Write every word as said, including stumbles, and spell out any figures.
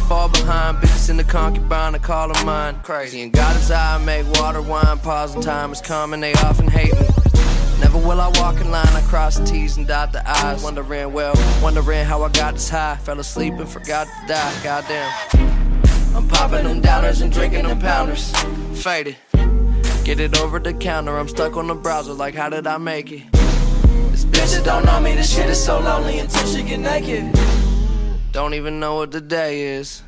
fall behind. Bitches in the concubine, I call her mine. Crazy, and God is I make water, wine, pause, and time is coming. They often hate me. Never will I walk in line, I cross the T's and dot the I's. Wondering, well, wondering how I got this high. Fell asleep and forgot to die, goddamn. I'm popping them downers and drinking them pounders. Faded, get it over the counter. I'm stuck on the browser like how did I make it? This bitch that don't know me, this shit is so lonely until she get naked. Don't even know what the day is.